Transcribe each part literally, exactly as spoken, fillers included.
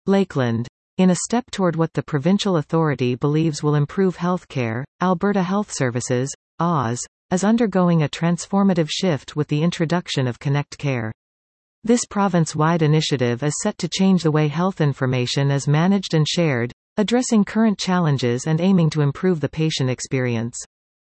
Lakeland. In a step toward what the provincial authority believes will improve healthcare, Alberta Health Services, A W S, is undergoing a transformative shift with the introduction of Connect Care. This province-wide initiative is set to change the way health information is managed and shared, addressing current challenges and aiming to improve the patient experience.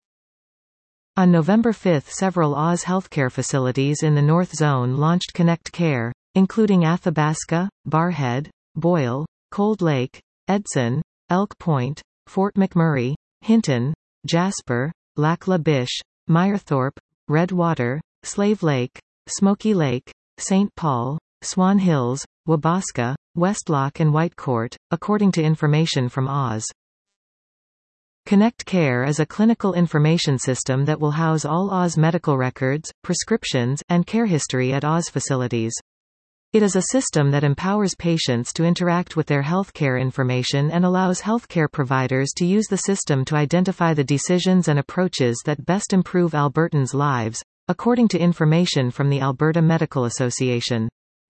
On November fifth, several A W S healthcare facilities in the North Zone launched Connect Care, including Athabasca, Barrhead, Boyle, Cold Lake, Edson, Elk Point, Fort McMurray, Hinton, Jasper, Lac La Biche, Meyerthorpe, Redwater, Slave Lake, Smoky Lake, Saint Paul, Swan Hills, Wabaska, Westlock and Whitecourt, according to information from A W S. Connect Care is a clinical information system that will house all A W S medical records, prescriptions, and care history at A W S facilities. It is a system that empowers patients to interact with their healthcare information and allows healthcare providers to use the system to identify the decisions and approaches that best improve Albertans' lives, according to information from the Alberta Medical Association.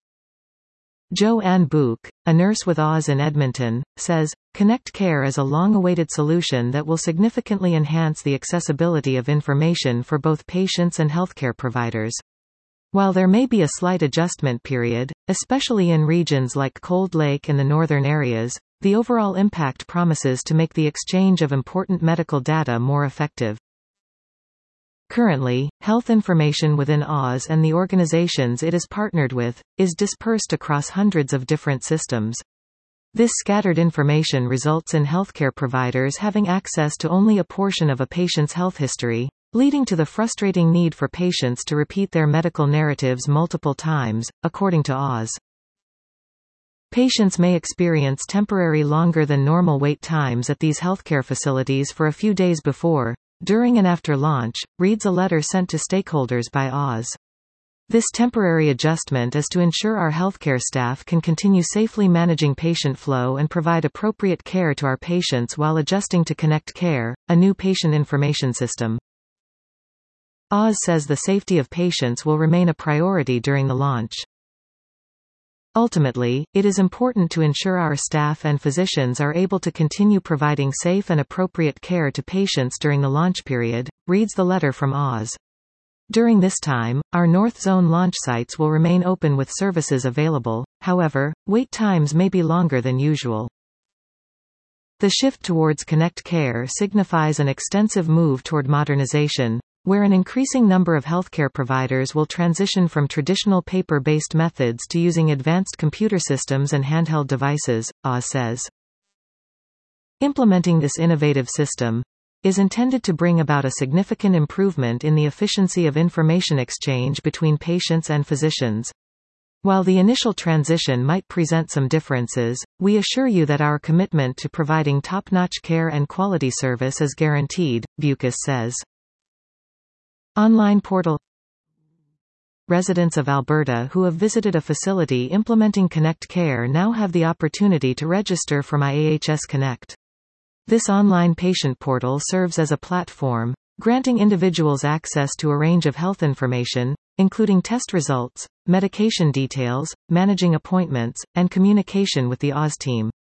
Jo-Ann Book, a nurse with A W S in Edmonton, says, "Connect Care is a long-awaited solution that will significantly enhance the accessibility of information for both patients and healthcare providers. While there may be a slight adjustment period, especially in regions like Cold Lake and the northern areas, the overall impact promises to make the exchange of important medical data more effective." Currently, health information within A W S and the organizations it is partnered with, is dispersed across hundreds of different systems. This scattered information results in healthcare providers having access to only a portion of a patient's health history, leading to the frustrating need for patients to repeat their medical narratives multiple times, according to A W S. Patients may experience temporary longer than normal wait times at these healthcare facilities for a few days before, during and after launch, reads a letter sent to stakeholders by A W S. This temporary adjustment is to ensure our healthcare staff can continue safely managing patient flow and provide appropriate care to our patients while adjusting to Connect Care, a new patient information system. A W S says the safety of patients will remain a priority during the launch. Ultimately, it is important to ensure our staff and physicians are able to continue providing safe and appropriate care to patients during the launch period, reads the letter from A W S. During this time, our North Zone launch sites will remain open with services available, however, wait times may be longer than usual. The shift towards Connect Care signifies an extensive move toward modernization, where an increasing number of healthcare providers will transition from traditional paper-based methods to using advanced computer systems and handheld devices, A W S says. Implementing this innovative system is intended to bring about a significant improvement in the efficiency of information exchange between patients and physicians. While the initial transition might present some differences, we assure you that our commitment to providing top-notch care and quality service is guaranteed, Bucas says. Online portal. Residents of Alberta who have visited a facility implementing Connect Care now have the opportunity to register for My A H S Connect. This online patient portal serves as a platform, granting individuals access to a range of health information, including test results, medication details, managing appointments, and communication with the A W S team.